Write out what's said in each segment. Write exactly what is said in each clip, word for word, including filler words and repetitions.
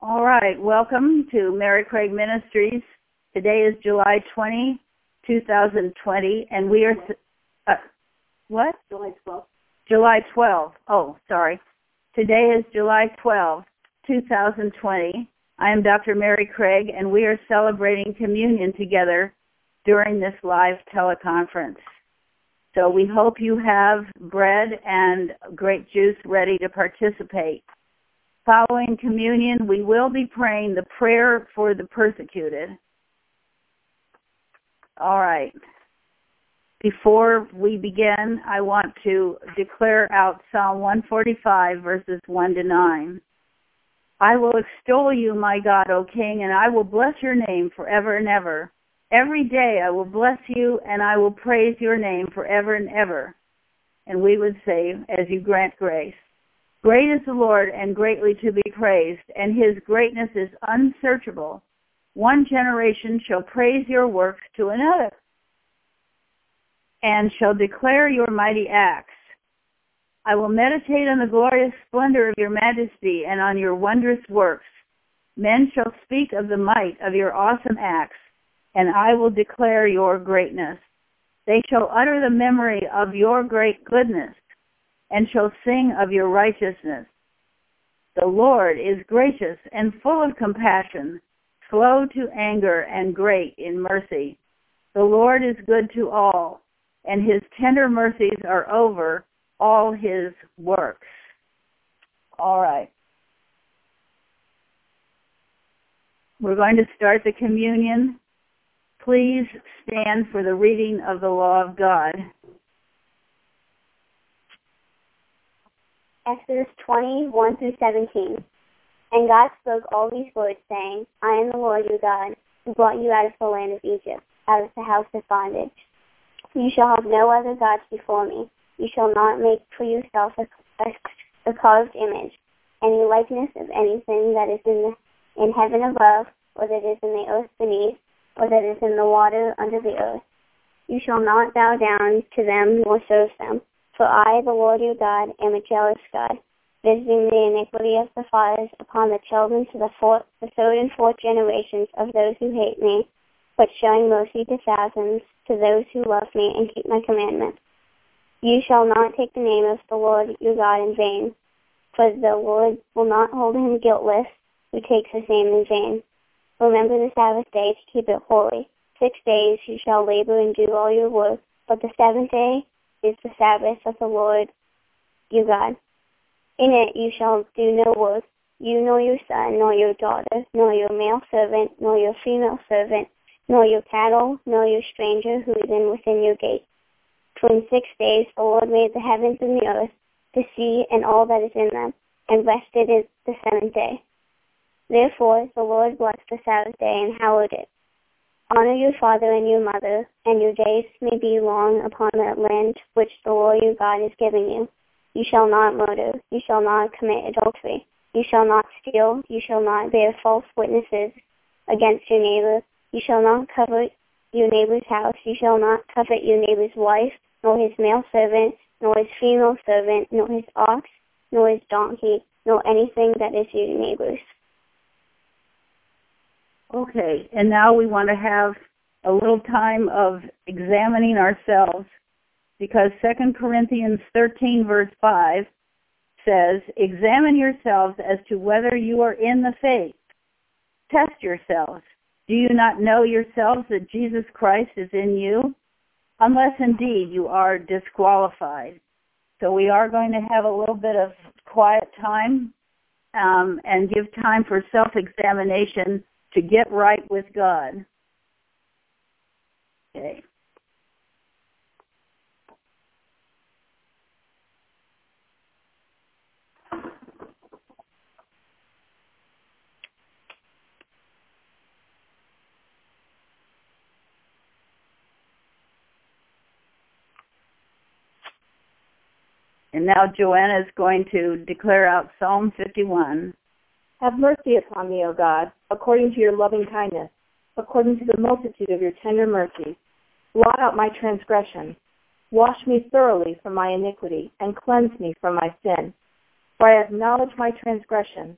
All right, welcome to Mary Craig Ministries. Today is July twentieth, twenty twenty, and we are, uh, what? July twelfth. July twelfth. Oh, sorry. Today is July twelfth, twenty twenty. I am Doctor Mary Craig, and we are celebrating communion together during this live teleconference. So we hope you have bread and grape juice ready to participate. Following communion, we will be praying the prayer for the persecuted. All right. Before we begin, I want to declare out Psalm one forty-five, verses one to nine. I will extol you, my God, O King, and I will bless your name forever and ever. Every day I will bless you, and I will praise your name forever and ever. And we would say, as you grant grace. Great is the Lord and greatly to be praised, and his greatness is unsearchable. One generation shall praise your works to another, and shall declare your mighty acts. I will meditate on the glorious splendor of your majesty and on your wondrous works. Men shall speak of the might of your awesome acts, and I will declare your greatness. They shall utter the memory of your great goodness, and shall sing of your righteousness. The Lord is gracious and full of compassion, slow to anger and great in mercy. The Lord is good to all, and his tender mercies are over all his works. All right. We're going to start the communion. Please stand for the reading of the law of God. Exodus twenty, one through seventeen. And God spoke all these words, saying, I am the Lord your God, who brought you out of the land of Egypt, out of the house of bondage. You shall have no other gods before me. You shall not make for yourself a, a, a carved image, any likeness of anything that is in, the, in heaven above, or that is in the earth beneath, or that is in the water under the earth. You shall not bow down to them nor serve them. For I, the Lord your God, am a jealous God, visiting the iniquity of the fathers upon the children to the, fourth, the third and fourth generations of those who hate me, but showing mercy to thousands, to those who love me and keep my commandments. You shall not take the name of the Lord your God in vain, for the Lord will not hold him guiltless who takes his name in vain. Remember the Sabbath day to keep it holy. Six days you shall labor and do all your work, but the seventh day is the Sabbath of the Lord your God. In it you shall do no work, you nor your son, nor your daughter, nor your male servant, nor your female servant, nor your cattle, nor your stranger who is in within your gate. For in six days the Lord made the heavens and the earth, the sea and all that is in them, and rested in the seventh day. Therefore the Lord blessed the Sabbath day and hallowed it. Honor your father and your mother, and your days may be long upon the land which the Lord your God is giving you. You shall not murder, you shall not commit adultery, you shall not steal, you shall not bear false witnesses against your neighbor, you shall not covet your neighbor's house, you shall not covet your neighbor's wife, nor his male servant, nor his female servant, nor his ox, nor his donkey, nor anything that is your neighbor's. Okay, and now we want to have a little time of examining ourselves, because Second Corinthians thirteen, verse five says, examine yourselves as to whether you are in the faith. Test yourselves. Do you not know yourselves that Jesus Christ is in you? Unless indeed you are disqualified. So we are going to have a little bit of quiet time um, and give time for self-examination to get right with God. Okay. And now Joanna is going to declare out Psalm fifty-one. Have mercy upon me, O God, according to your loving kindness, according to the multitude of your tender mercies. Blot out my transgression. Wash me thoroughly from my iniquity, and cleanse me from my sin. For I acknowledge my transgression,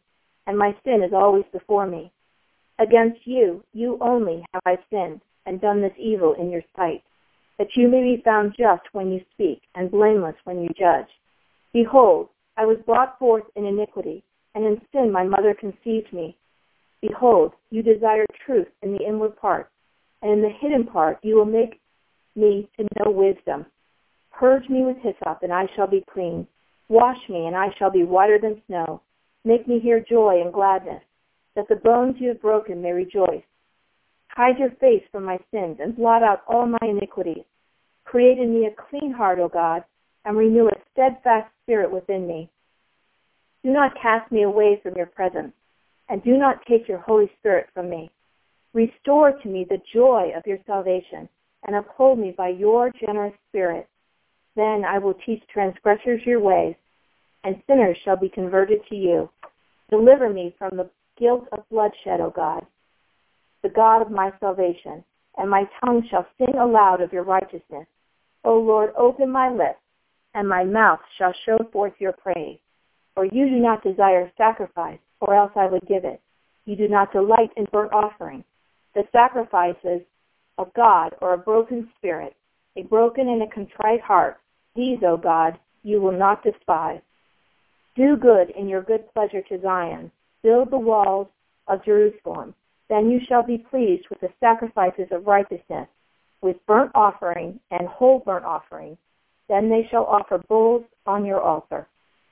and my sin is always before me. Against you, you only, have I sinned, and done this evil in your sight, that you may be found just when you speak, and blameless when you judge. Behold, I was brought forth in iniquity, and in sin my mother conceived me. Behold, you desire truth in the inward part, and in the hidden part you will make me to know wisdom. Purge me with hyssop, and I shall be clean. Wash me, and I shall be whiter than snow. Make me hear joy and gladness, that the bones you have broken may rejoice. Hide your face from my sins, and blot out all my iniquities. Create in me a clean heart, O God, and renew a steadfast spirit within me. Do not cast me away from your presence, and do not take your Holy Spirit from me. Restore to me the joy of your salvation, and uphold me by your generous spirit. Then I will teach transgressors your ways, and sinners shall be converted to you. Deliver me from the guilt of bloodshed, O God, the God of my salvation, and my tongue shall sing aloud of your righteousness. O Lord, open my lips, and my mouth shall show forth your praise. For you do not desire sacrifice, or else I would give it. You do not delight in burnt offerings. The sacrifices of God are a broken spirit, a broken and a contrite heart. These, O God, you will not despise. Do good in your good pleasure to Zion. Build the walls of Jerusalem. Then you shall be pleased with the sacrifices of righteousness, with burnt offering and whole burnt offering. Then they shall offer bulls on your altar.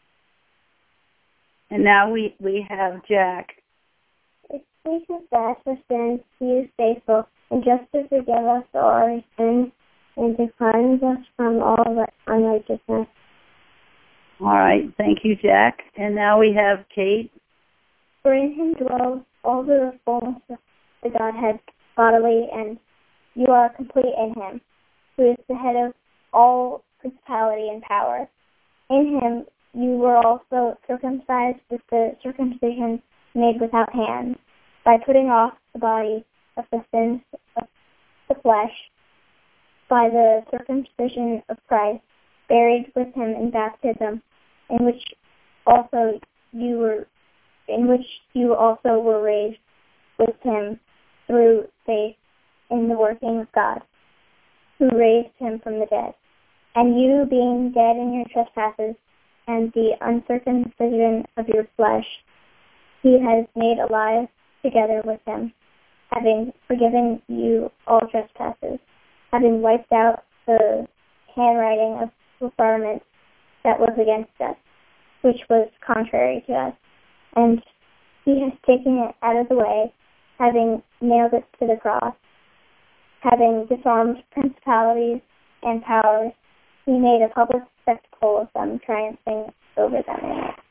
And now we, we have Jack. If we confess our sins, he is faithful and just to forgive us all our sins and to cleanse us from all unrighteousness. All right. Thank you, Jack. And now we have Kate. For in him dwells all the fullness of the Godhead bodily, and you are complete in him, who is the head of all principality and power. In him you were also circumcised with the circumcision made without hands, by putting off the body of the sins of the flesh, by the circumcision of Christ, buried with him in baptism, in which also you were, in which you also were raised with him through faith in the working of God, who raised him from the dead. And you, being dead in your trespasses and the uncircumcision of your flesh, he has made alive together with him, having forgiven you all trespasses, having wiped out the handwriting of requirements that was against us, which was contrary to us. And he has taken it out of the way, having nailed it to the cross. Having disarmed principalities and powers, he made a public spectacle of them, triumphing over them in it.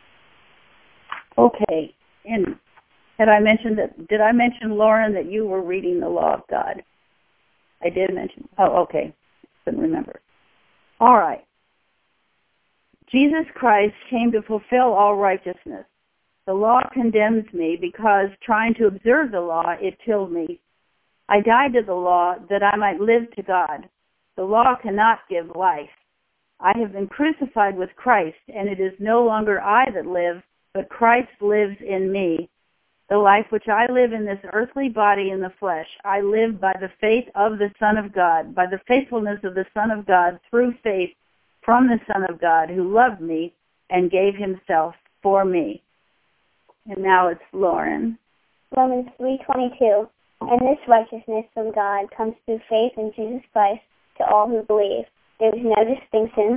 Okay. And had I mentioned that, did I mention, Lauren, that you were reading the law of God? I did mention. Oh, okay. Couldn't remember. All right. Jesus Christ came to fulfill all righteousness. The law condemns me because trying to observe the law, it killed me. I died to the law that I might live to God. The law cannot give life. I have been crucified with Christ, and it is no longer I that live, but Christ lives in me. The life which I live in this earthly body in the flesh, I live by the faith of the Son of God, by the faithfulness of the Son of God, through faith from the Son of God, who loved me and gave himself for me. And now it's Lauren. Romans three twenty-two. And this righteousness from God comes through faith in Jesus Christ to all who believe. There is no distinction.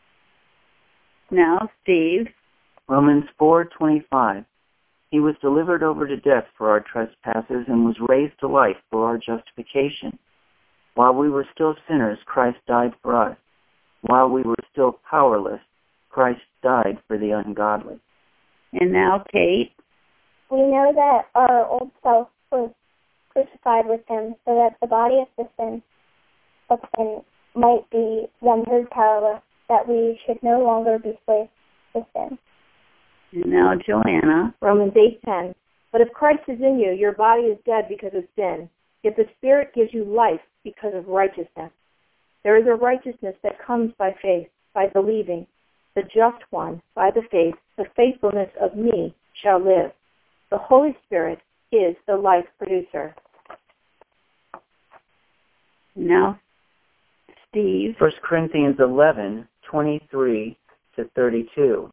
Now, Steve. Romans four twenty-five. He was delivered over to death for our trespasses and was raised to life for our justification. While we were still sinners, Christ died for us. While we were still powerless, Christ died for the ungodly. And now, Kate. We know that our old self was crucified with him so that the body of the sin of sin might be rendered powerless, that we should no longer be slaves to sin. And now, Joanna. Romans eight ten. But if Christ is in you, your body is dead because of sin, yet the Spirit gives you life because of righteousness. There is a righteousness that comes by faith, by believing. The just one, by the faith, the faithfulness of me, shall live. The Holy Spirit is the life producer. Now, Steve. First Corinthians eleven, twenty-three to thirty-two.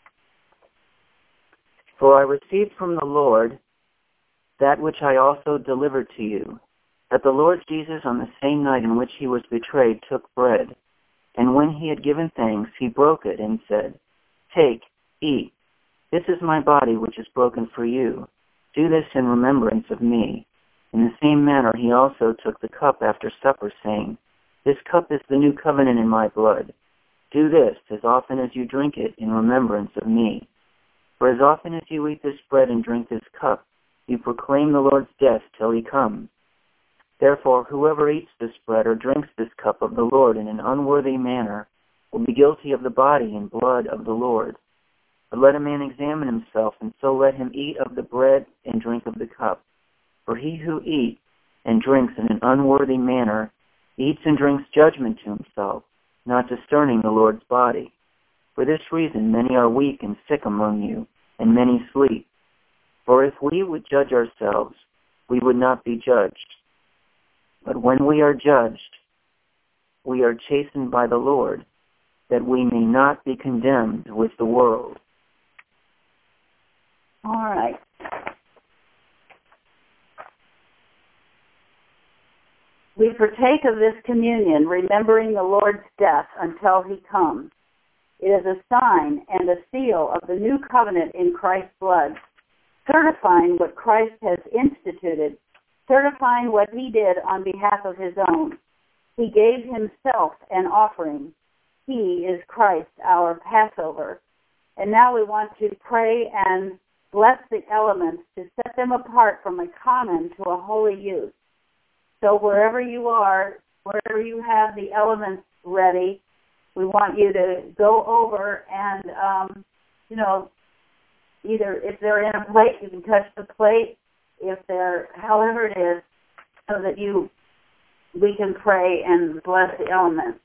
For I received from the Lord that which I also delivered to you, that the Lord Jesus, on the same night in which he was betrayed, took bread, and when he had given thanks, he broke it and said, Take, eat. This is my body which is broken for you. Do this in remembrance of me. In the same manner he also took the cup after supper, saying, This cup is the new covenant in my blood. Do this as often as you drink it in remembrance of me. For as often as you eat this bread and drink this cup, you proclaim the Lord's death till he comes. Therefore, whoever eats this bread or drinks this cup of the Lord in an unworthy manner will be guilty of the body and blood of the Lord. But let a man examine himself, and so let him eat of the bread and drink of the cup. For he who eats and drinks in an unworthy manner eats and drinks judgment to himself, not discerning the Lord's body. For this reason many are weak and sick among you, and many sleep. For if we would judge ourselves, we would not be judged. But when we are judged, we are chastened by the Lord, that we may not be condemned with the world. All right. We partake of this communion, remembering the Lord's death until he comes. It is a sign and a seal of the new covenant in Christ's blood, certifying what Christ has instituted, certifying what he did on behalf of his own. He gave himself an offering. He is Christ, our Passover. And now we want to pray and bless the elements to set them apart from a common to a holy use. So wherever you are, wherever you have the elements ready, we want you to go over and, um, you know, either if they're in a plate, you can touch the plate. If they're, however it is, so that you, we can pray and bless the elements.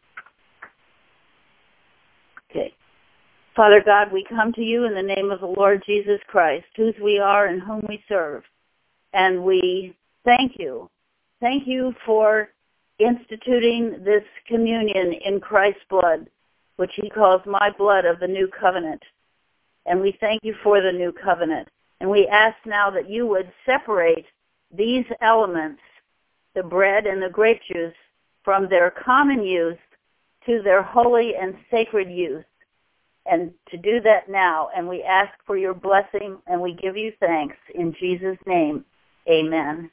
Okay. Father God, we come to you in the name of the Lord Jesus Christ, whose we are and whom we serve. And we thank you. Thank you for instituting this communion in Christ's blood, which he calls my blood of the new covenant. And we thank you for the new covenant. And we ask now that you would separate these elements, the bread and the grape juice, from their common use to their holy and sacred use. And to do that now, and we ask for your blessing, and we give you thanks. In Jesus' name, amen.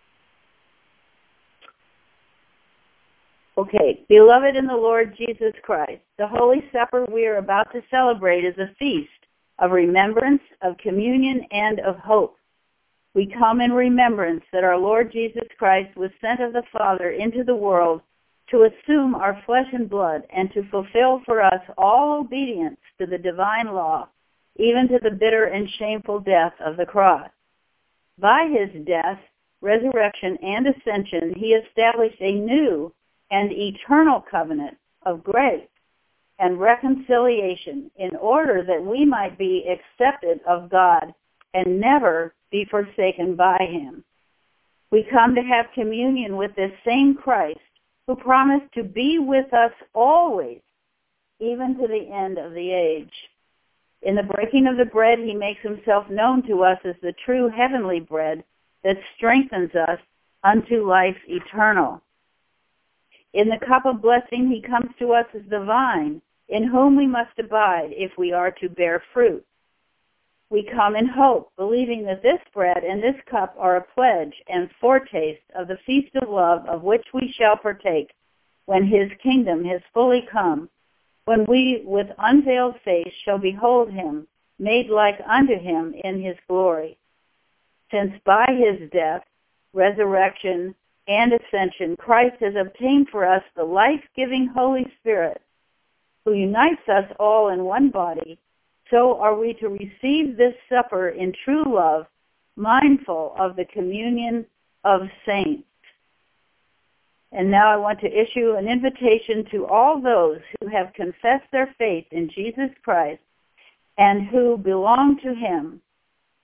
Okay, beloved in the Lord Jesus Christ, the Holy Supper we are about to celebrate is a feast of remembrance, of communion, and of hope. We come in remembrance that our Lord Jesus Christ was sent of the Father into the world to assume our flesh and blood and to fulfill for us all obedience to the divine law, even to the bitter and shameful death of the cross. By his death, resurrection, and ascension, he established a new and eternal covenant of grace and reconciliation in order that we might be accepted of God and never be forsaken by him. We come to have communion with this same Christ who promised to be with us always, even to the end of the age. In the breaking of the bread, he makes himself known to us as the true heavenly bread that strengthens us unto life eternal. In the cup of blessing, he comes to us as the vine, in whom we must abide if we are to bear fruit. We come in hope, believing that this bread and this cup are a pledge and foretaste of the feast of love of which we shall partake when his kingdom has fully come, when we with unveiled face shall behold him, made like unto him in his glory. Since by his death, resurrection, and ascension, Christ has obtained for us the life-giving Holy Spirit, who unites us all in one body, so are we to receive this supper in true love, mindful of the communion of saints. And now I want to issue an invitation to all those who have confessed their faith in Jesus Christ and who belong to him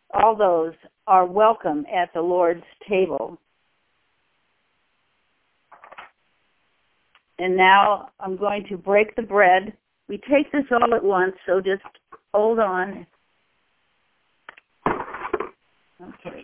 all those are welcome at the Lord's table. And now I'm going to break the bread. We take this all at once, so just hold on. Okay.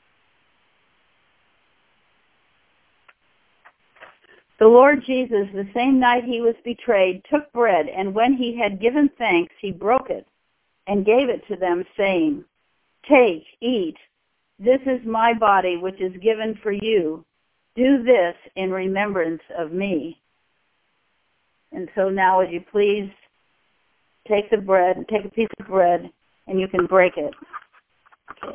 The Lord Jesus, the same night he was betrayed, took bread, and when he had given thanks, he broke it and gave it to them, saying, "Take, eat. This is my body, which is given for you. Do this in remembrance of me." And so now, would you please take the bread, take a piece of bread, and you can break it. Okay.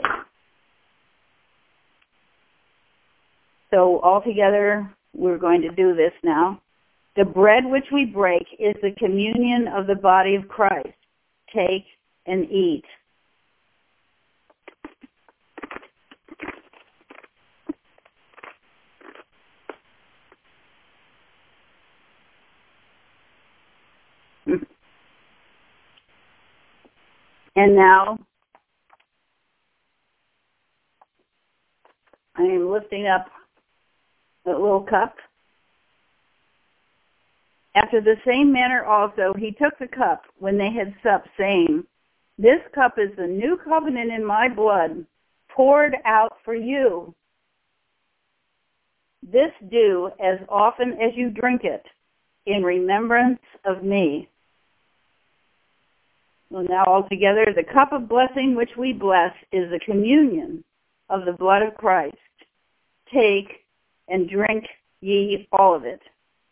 So all together, we're going to do this now. The bread which we break is the communion of the body of Christ. Take and eat. And now, I am lifting up the little cup. After the same manner also, he took the cup when they had supped, saying, "This cup is the new covenant in my blood, poured out for you. This do as often as you drink it, in remembrance of me." Well, now all together, the cup of blessing which we bless is the communion of the blood of Christ. Take and drink ye all of it.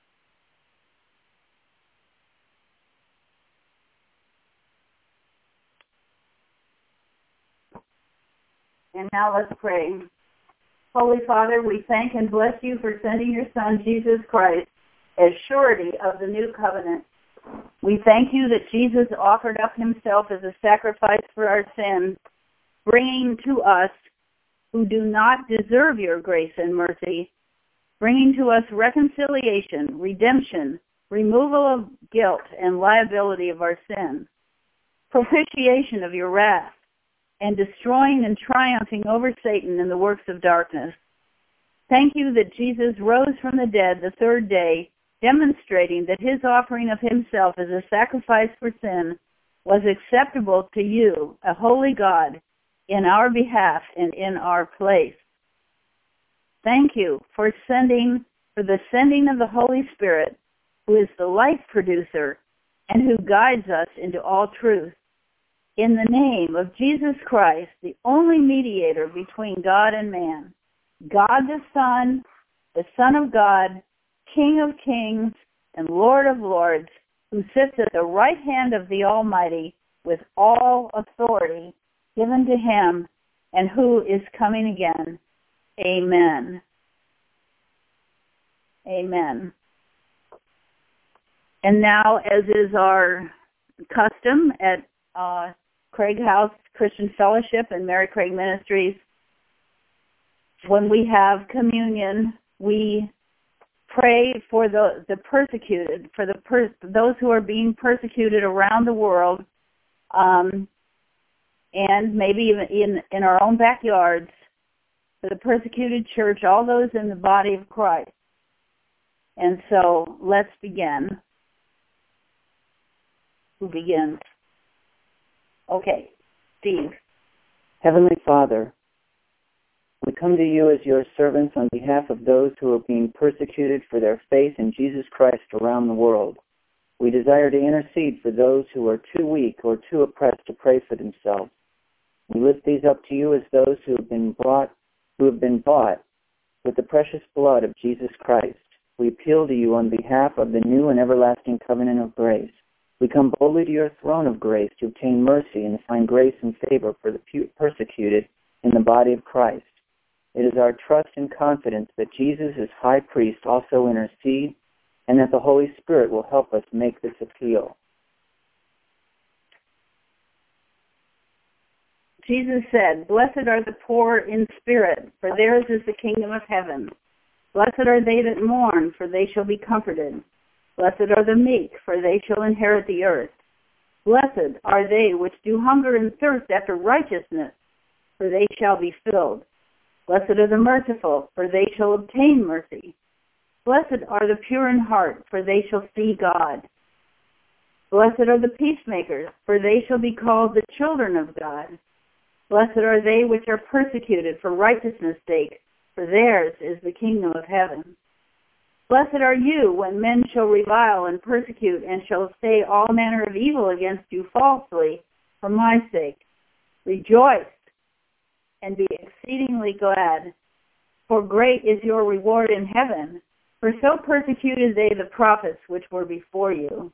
And now let's pray. Holy Father, we thank and bless you for sending your Son, Jesus Christ, as surety of the new covenant. We thank you that Jesus offered up himself as a sacrifice for our sins, bringing to us, who do not deserve your grace and mercy, bringing to us reconciliation, redemption, removal of guilt and liability of our sin, propitiation of your wrath, and destroying and triumphing over Satan and the works of darkness. Thank you that Jesus rose from the dead the third day, demonstrating that his offering of himself as a sacrifice for sin was acceptable to you, a holy God, in our behalf and in our place. Thank you for sending, for the sending of the Holy Spirit, who is the life producer and who guides us into all truth. In the name of Jesus Christ, the only mediator between God and man, God the Son, the Son of God, King of kings and Lord of lords, who sits at the right hand of the Almighty with all authority given to him, and who is coming again. Amen. Amen. And now, as is our custom at uh, Craig House Christian Fellowship and Mary Craig Ministries, when we have communion, we pray for the, the persecuted, for the per, those who are being persecuted around the world, um, and maybe even in, in our own backyards, for the persecuted church, all those in the body of Christ. And so let's begin. Who begins? Okay, Steve. Heavenly Father, we come to you as your servants on behalf of those who are being persecuted for their faith in Jesus Christ around the world. We desire to intercede for those who are too weak or too oppressed to pray for themselves. We lift these up to you as those who have been brought, who have been bought with the precious blood of Jesus Christ. We appeal to you on behalf of the new and everlasting covenant of grace. We come boldly to your throne of grace to obtain mercy and to find grace and favor for the persecuted in the body of Christ. It is our trust and confidence that Jesus, as high priest, also intercedes, and that the Holy Spirit will help us make this appeal. Jesus said, "Blessed are the poor in spirit, for theirs is the kingdom of heaven. Blessed are they that mourn, for they shall be comforted. Blessed are the meek, for they shall inherit the earth. Blessed are they which do hunger and thirst after righteousness, for they shall be filled. Blessed are the merciful, for they shall obtain mercy. Blessed are the pure in heart, for they shall see God. Blessed are the peacemakers, for they shall be called the children of God. Blessed are they which are persecuted for righteousness' sake, for theirs is the kingdom of heaven. Blessed are you when men shall revile and persecute and shall say all manner of evil against you falsely for my sake. Rejoice and be exceedingly glad, for great is your reward in heaven, for so persecuted they the prophets which were before you.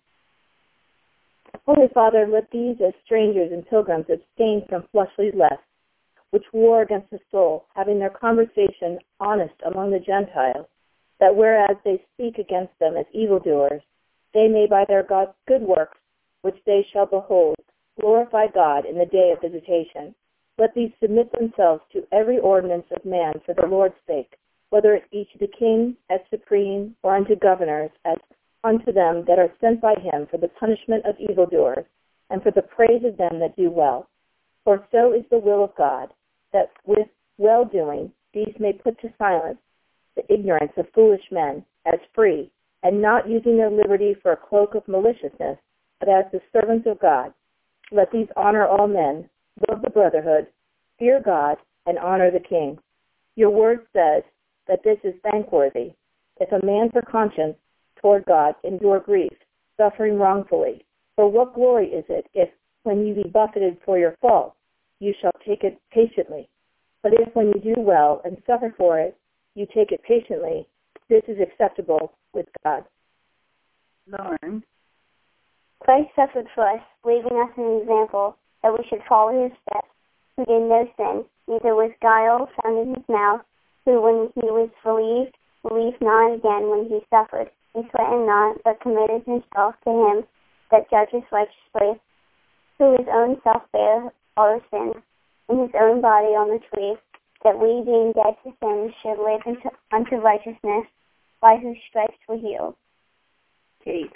Holy Father, let these as strangers and pilgrims abstain from fleshly lusts, which war against the soul, having their conversation honest among the Gentiles, that whereas they speak against them as evildoers, they may by their God's good works, which they shall behold, glorify God in the day of visitation. Let these submit themselves to every ordinance of man for the Lord's sake, whether it be to the king as supreme, or unto governors as unto them that are sent by him for the punishment of evildoers, and for the praise of them that do well. For so is the will of God, that with well-doing these may put to silence the ignorance of foolish men, as free, and not using their liberty for a cloak of maliciousness, but as the servants of God. Let these honor all men, love the brotherhood, fear God, and honor the king. Your word says that this is thankworthy, if a man for conscience toward God endure grief, suffering wrongfully. For what glory is it if, when you be buffeted for your fault, you shall take it patiently? But if when you do well and suffer for it, you take it patiently, this is acceptable with God. Lauren. Christ suffered for us, leaving us an example that we should follow his steps, who did no sin, neither was guile found in his mouth, who when he was relieved, believed not again when he suffered. He threatened not, but committed himself to him that judges righteously, who his own self bare our sins in his own body on the tree, that we, being dead to sin, should live into, unto righteousness, by whose stripes we healed. Kate.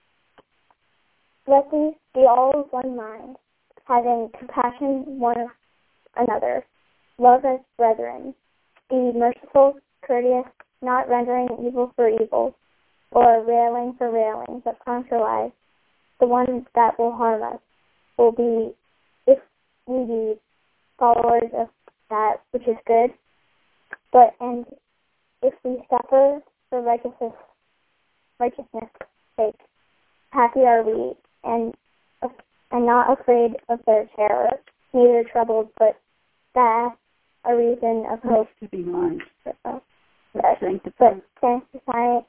Let these be all of one mind, having compassion one of another, love as brethren, be merciful, courteous, not rendering evil for evil, or railing for railing, but contrariwise. The one that will harm us will be, if we be followers of that which is good, but and if we suffer for righteousness, righteousness' sake, happy are we, and and not afraid of their terror, neither troubled, but that a reason of hope to be mine. Uh, but sanctifying, sanctifying,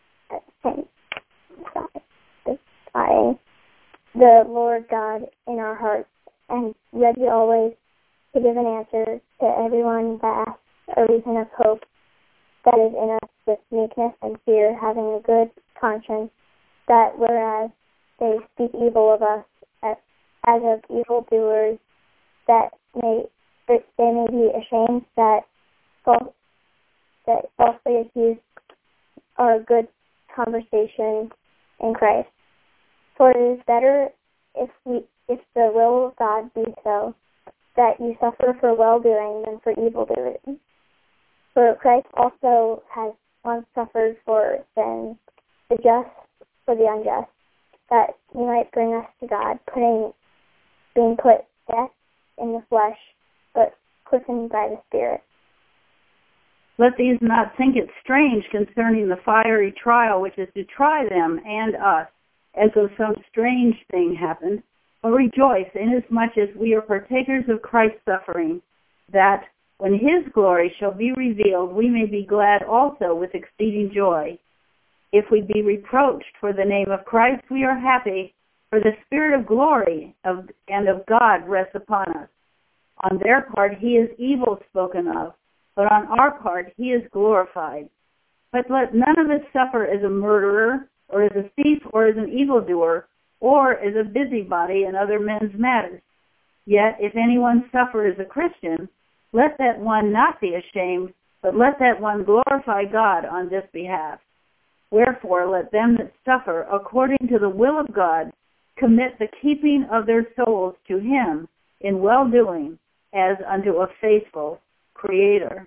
sanctifying the Lord God in our hearts, and ready always to give an answer to everyone that asks a reason of hope that is in us with meekness and fear, having a good conscience, that whereas they speak evil of us as, as of evildoers, that may that they may be ashamed that false, that falsely accuse our good conversation in Christ. For it is better if we if the will of God be so, that you suffer for well-doing than for evil-doing. For Christ also has once suffered for sins, the just for the unjust, that he might bring us to God, putting being put death in the flesh, but quickened by the Spirit. Let these not think it strange concerning the fiery trial which is to try them and us, as though some strange thing happened, but rejoice inasmuch as we are partakers of Christ's suffering, that when his glory shall be revealed, we may be glad also with exceeding joy. If we be reproached for the name of Christ, we are happy, for the Spirit of glory of, and of God rests upon us. On their part he is evil spoken of, but on our part he is glorified. But let none of us suffer as a murderer, or as a thief, or as an evildoer, or as a busybody in other men's matters. Yet if anyone suffer as a Christian, let that one not be ashamed, but let that one glorify God on this behalf. Wherefore let them that suffer according to the will of God commit the keeping of their souls to him in well-doing, as unto a faithful Creator.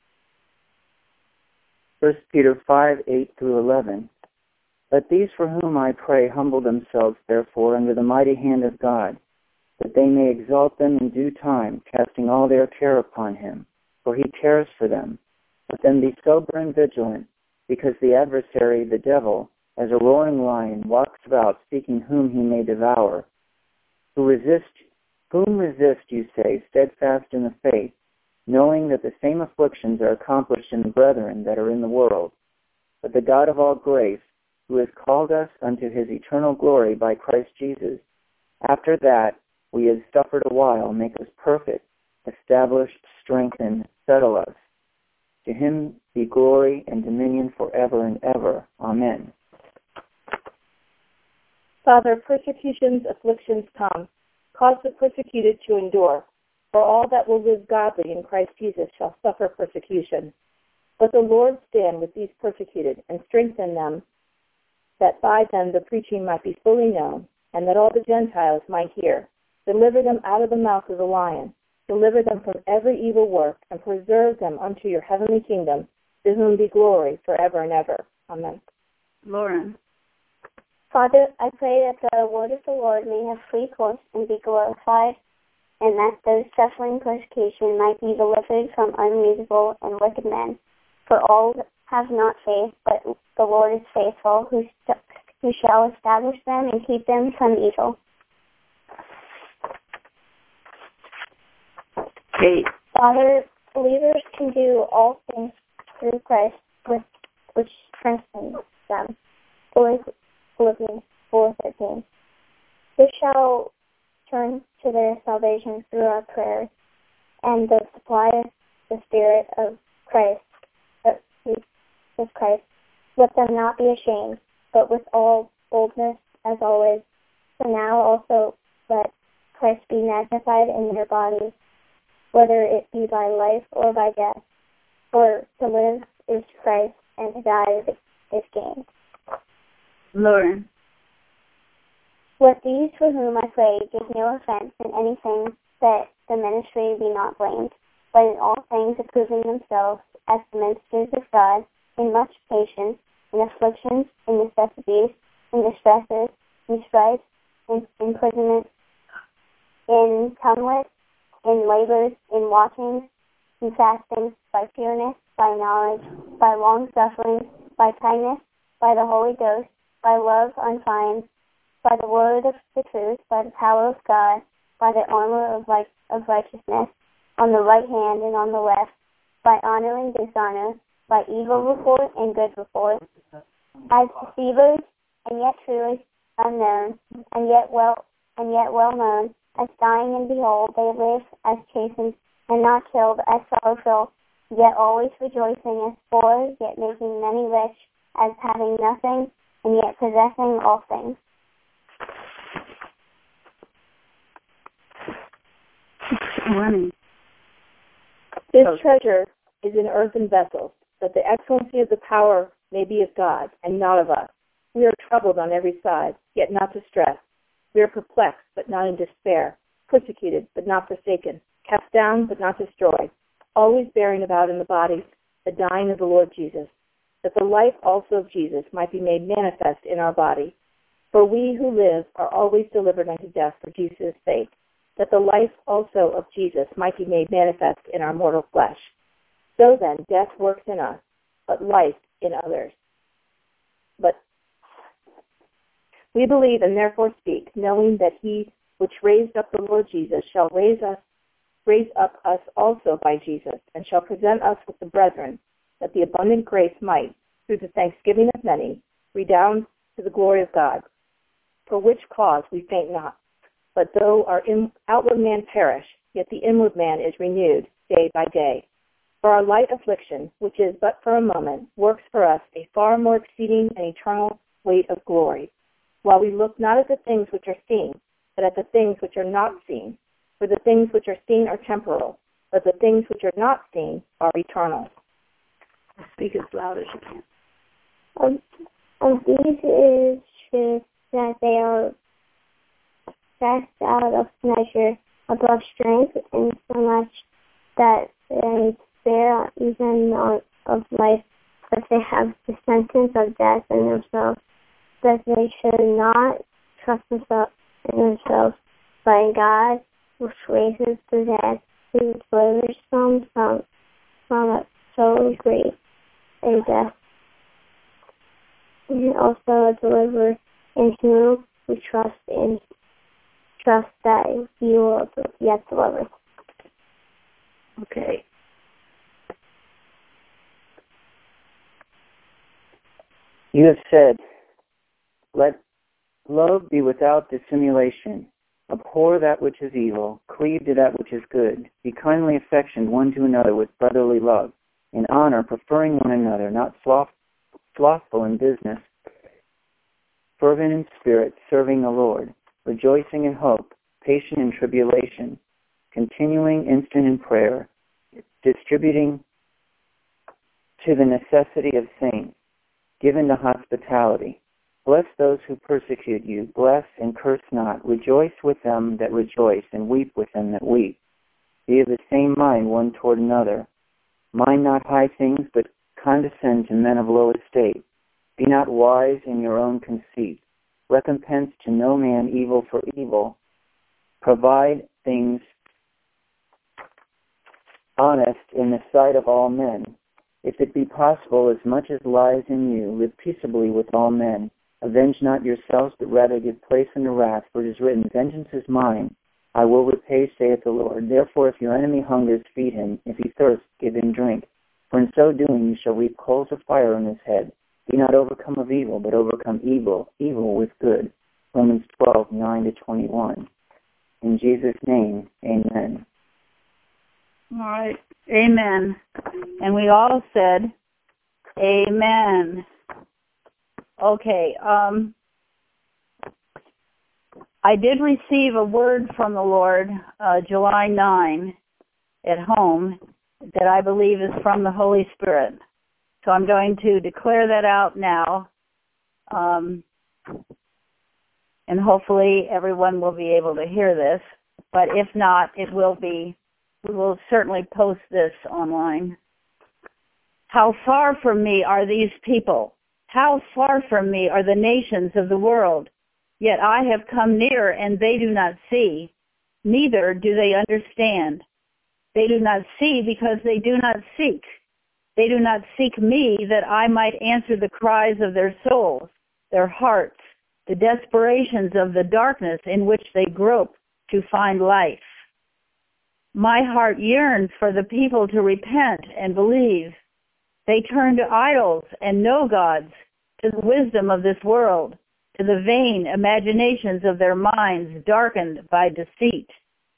First Peter five, eight through eleven. Let these for whom I pray humble themselves, therefore, under the mighty hand of God, that they may exalt them in due time, casting all their care upon him, for he cares for them. Let them be sober and vigilant, because the adversary, the devil, as a roaring lion, walks about seeking whom he may devour. Who resist, whom resist, you say, steadfast in the faith, knowing that the same afflictions are accomplished in the brethren that are in the world. But the God of all grace, who has called us unto his eternal glory by Christ Jesus, after that we have suffered a while, make us perfect, establish, strengthen, settle us. To him be glory and dominion forever and ever. Amen. Father, persecutions, afflictions come. Cause the persecuted to endure. For all that will live godly in Christ Jesus shall suffer persecution. But the Lord stand with these persecuted, and strengthen them, that by them the preaching might be fully known, and that all the Gentiles might hear. Deliver them out of the mouth of the lion. Deliver them from every evil work, and preserve them unto your heavenly kingdom, to whom be glory forever and ever. Amen. Lauren. Father, I pray that the word of the Lord may have free course and be glorified, and that those suffering persecution might be delivered from unreasonable and wicked men. For all have not faith, but the Lord is faithful, who, st- who shall establish them and keep them from evil. Kate. Father, believers can do all things through Christ, with, which strengthens them. Philippians four thirteen. This shall turn to their salvation through our prayers, and the supply of the Spirit of Christ, of Christ. Let them not be ashamed, but with all boldness, as always. So now also let Christ be magnified in their bodies, whether it be by life or by death. For to live is Christ, and to die is, is gain. Lauren. Let these for whom I pray give no offense in anything, that the ministry be not blamed, but in all things approving themselves as the ministers of God, in much patience, in afflictions, in necessities, in distresses, in stripes, in imprisonment, in tumults, in labors, in watchings, in fastings, by pureness, by knowledge, by long suffering, by kindness, by the Holy Ghost, by love unfeigned, by the word of the truth, by the power of God, by the armor of, right, of righteousness, on the right hand and on the left, by honor and dishonor, by evil report and good report, as deceivers and yet truly unknown, and yet well and yet well known, as dying and behold they live, as chastened and not killed, as sorrowful, yet always rejoicing, as poor, yet making many rich, as having nothing, and yet possessing all things. Running. This treasure is in earthen vessels, that the excellency of the power may be of God, and not of us. We are troubled on every side, yet not distressed. We are perplexed, but not in despair, persecuted, but not forsaken, cast down, but not destroyed, always bearing about in the body the dying of the Lord Jesus, that the life also of Jesus might be made manifest in our body. For we who live are always delivered unto death for Jesus' sake, that the life also of Jesus might be made manifest in our mortal flesh. So then, death works in us, but life in others. But we believe and therefore speak, knowing that he which raised up the Lord Jesus shall raise us, raise up us also by Jesus, and shall present us with the brethren, that the abundant grace might, through the thanksgiving of many, redound to the glory of God. For which cause we faint not, but though our in, outward man perish, yet the inward man is renewed day by day. For our light affliction, which is but for a moment, works for us a far more exceeding and eternal weight of glory, while we look not at the things which are seen, but at the things which are not seen. For the things which are seen are temporal, but the things which are not seen are eternal. Speak as loud as you can. Of, of these is truth, that they are cast out of measure, above strength, and so much that they spare even not of life, but they have the sentence of death in themselves, that they should not trust themselves in themselves, but in God, which raises the dead, who delivers them from, from so great a death, and also a deliverer in whom we trust in trust that he will yet deliver. Okay. You have said, let love be without dissimulation. Abhor that which is evil. Cleave to that which is good. Be kindly affectioned one to another with brotherly love. In honor, preferring one another, not sloth, slothful in business, fervent in spirit, serving the Lord, rejoicing in hope, patient in tribulation, continuing instant in prayer, distributing to the necessity of saints, given to hospitality. Bless those who persecute you. Bless and curse not. Rejoice with them that rejoice, and weep with them that weep. Be of the same mind one toward another. Mind not high things, but condescend to men of low estate. Be not wise in your own conceit. Recompense to no man evil for evil. Provide things honest in the sight of all men. If it be possible, as much as lies in you, live peaceably with all men. Avenge not yourselves, but rather give place unto wrath, for it is written, Vengeance is mine, I will repay, saith the Lord. Therefore, if your enemy hungers, feed him. If he thirsts, give him drink. For in so doing you shall reap coals of fire on his head. Be not overcome of evil, but overcome evil, evil with good. Romans twelve, nine to twenty-one. In Jesus' name, amen. All right. Amen. And we all said, amen. Okay. Um, I did receive a word from the Lord uh, July ninth at home that I believe is from the Holy Spirit. So I'm going to declare that out now. Um, and hopefully everyone will be able to hear this. But if not, it will be, we will certainly post this online. How far from me are these people? How far from me are the nations of the world? Yet I have come near, and they do not see, neither do they understand. They do not see because they do not seek. They do not seek me that I might answer the cries of their souls, their hearts, the desperations of the darkness in which they grope to find life. My heart yearns for the people to repent and believe. They turn to idols and no gods, to the wisdom of this world, to the vain imaginations of their minds darkened by deceit.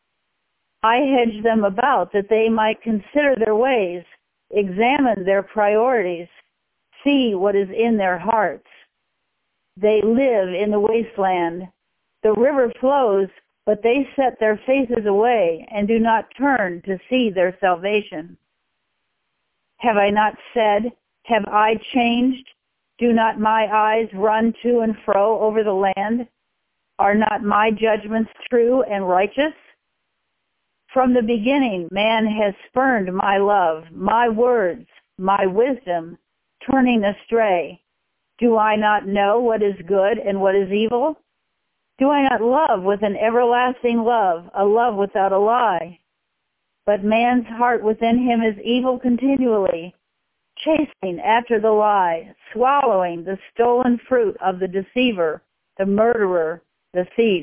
I hedge them about that they might consider their ways, examine their priorities, see what is in their hearts. They live in the wasteland. The river flows, but they set their faces away and do not turn to see their salvation. Have I not said, have I changed? Do not my eyes run to and fro over the land? Are not my judgments true and righteous? From the beginning, man has spurned my love, my words, my wisdom, turning astray. Do I not know what is good and what is evil? Do I not love with an everlasting love, a love without a lie? But man's heart within him is evil continually, chasing after the lie, swallowing the stolen fruit of the deceiver, the murderer, the thief.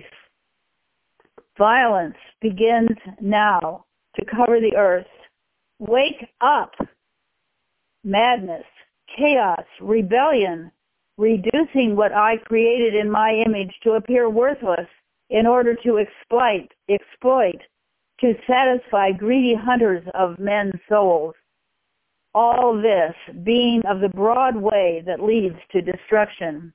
Violence begins now to cover the earth. Wake up! Madness, chaos, rebellion, reducing what I created in my image to appear worthless in order to exploit, exploit, to satisfy greedy hunters of men's souls. All this being of the broad way that leads to destruction.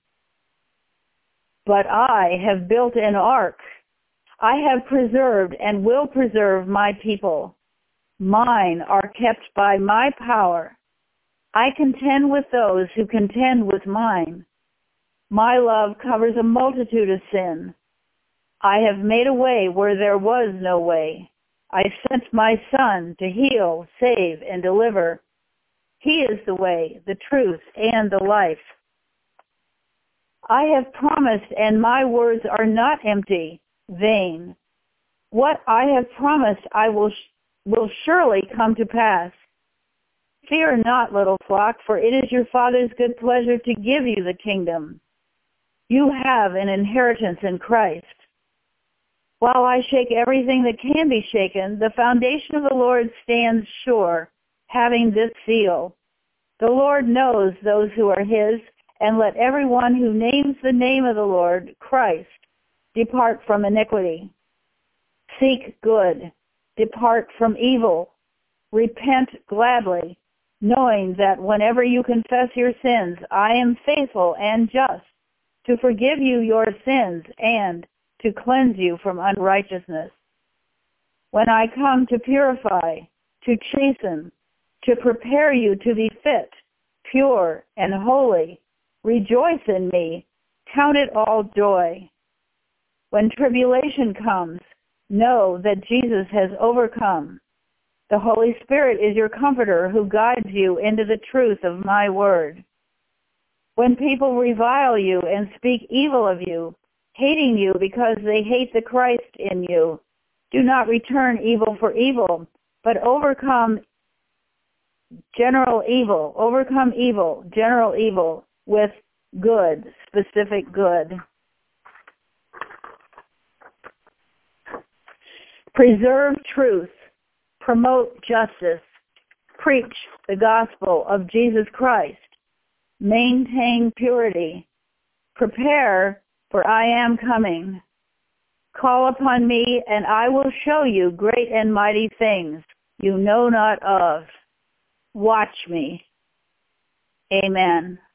But I have built an ark. I have preserved and will preserve my people. Mine are kept by my power. I contend with those who contend with mine. My love covers a multitude of sin. I have made a way where there was no way. I sent my Son to heal, save, and deliver. He is the way, the truth, and the life. I have promised, and my words are not empty, vain. What I have promised I will will surely come to pass. Fear not, little flock, for it is your Father's good pleasure to give you the kingdom. You have an inheritance in Christ. While I shake everything that can be shaken, the foundation of the Lord stands sure, having this seal. The Lord knows those who are his, and let everyone who names the name of the Lord, Christ, depart from iniquity. Seek good, depart from evil, repent gladly, knowing that whenever you confess your sins, I am faithful and just to forgive you your sins and to cleanse you from unrighteousness. When I come to purify, to chasten, to prepare you to be fit, pure, and holy, rejoice in me, count it all joy. When tribulation comes, know that Jesus has overcome. The Holy Spirit is your comforter who guides you into the truth of my word. When people revile you and speak evil of you, hating you because they hate the Christ in you, do not return evil for evil, but overcome general evil, overcome evil, general evil with good, specific good. Preserve truth, promote justice, preach the gospel of Jesus Christ, maintain purity, prepare, for I am coming. Call upon me, and I will show you great and mighty things you know not of. Watch me. Amen.